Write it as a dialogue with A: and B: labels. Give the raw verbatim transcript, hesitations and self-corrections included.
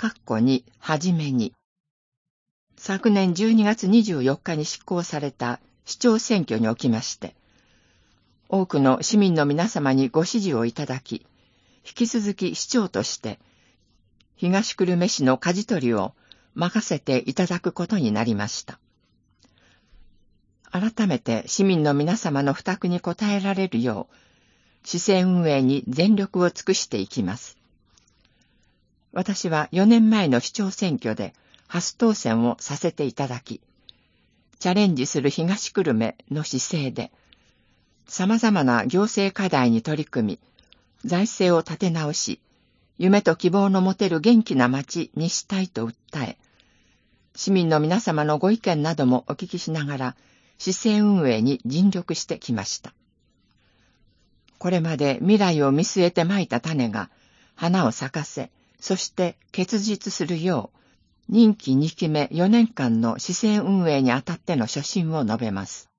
A: かっこに、はじめに。昨年じゅうにがつにじゅうよっかに施行された市長選挙におきまして、多くの市民の皆様にご支持をいただき、引き続き市長として、東久留米市の舵取りを任せていただくことになりました。改めて市民の皆様の負託に応えられるよう、市政運営に全力を尽くしていきます。私はよねんまえの市長選挙で初当選をさせていただき、チャレンジする東久留米の姿勢で、様々な行政課題に取り組み、財政を立て直し、夢と希望の持てる元気な町にしたいと訴え、市民の皆様のご意見などもお聞きしながら、市政運営に尽力してきました。これまで未来を見据えてまいた種が花を咲かせ、そして結実するよう、任期にきめよねんかんの市政運営にあたっての所信を述べます。